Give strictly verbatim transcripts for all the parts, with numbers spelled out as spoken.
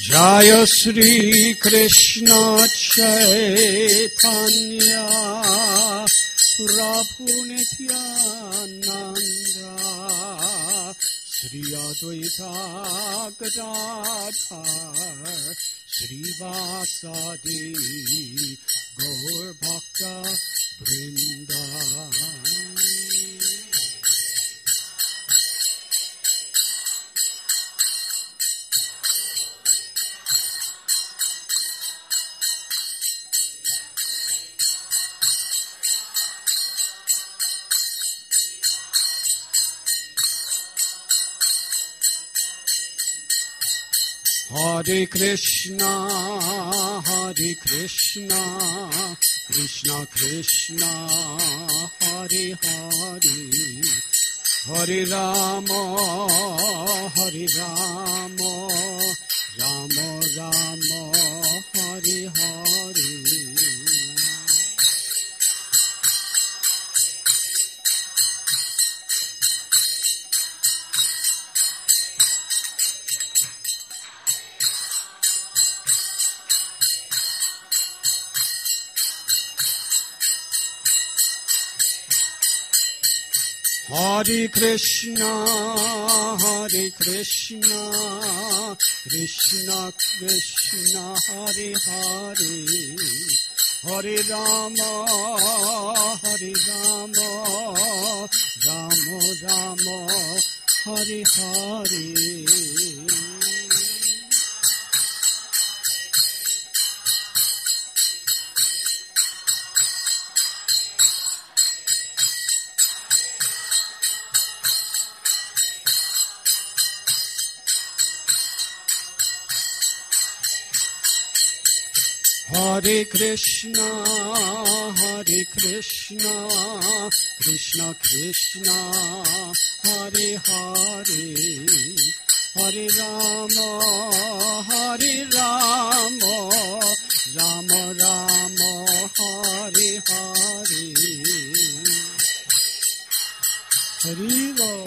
Jaya Shri Krishna Chaitanya Prabhu Nityananda Shri Advaita Gadadhar Shri Vasadi Gaur Bhakta Vrinda. Hare Krishna, Hare Krishna, Krishna Krishna, Hare Hare, Hare Rama, Hare Rama, Rama Rama, Hare Hare. Hare Krishna, Hare Krishna, Krishna Krishna, Hare Hare, Hare Rama, Hare Rama, Rama Rama, Hare Hare. Hare Krishna, Hare Krishna, Krishna Krishna, Hare Hare, Hare Rama, Hare Rama, Rama Rama, Hare Hare. Hari Ram.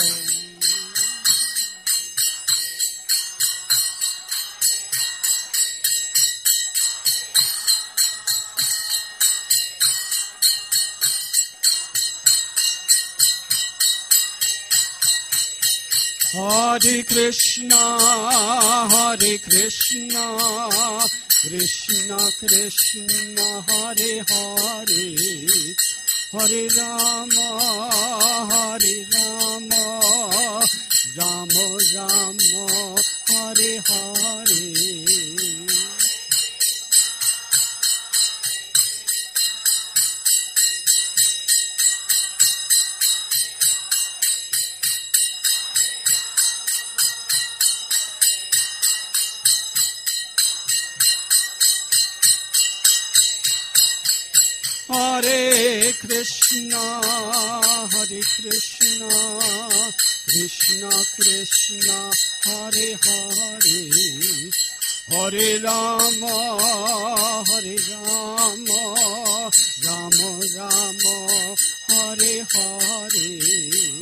Hare Krishna, Hare Krishna, Krishna Krishna, Hare Hare, Hare Rama, Hare Rama, Rama Rama, Hare Hare. Hare Krishna, Hare Krishna, Krishna Krishna, Hare Hare, Hare Rama, Hare Rama, Rama Rama, Hare Hare.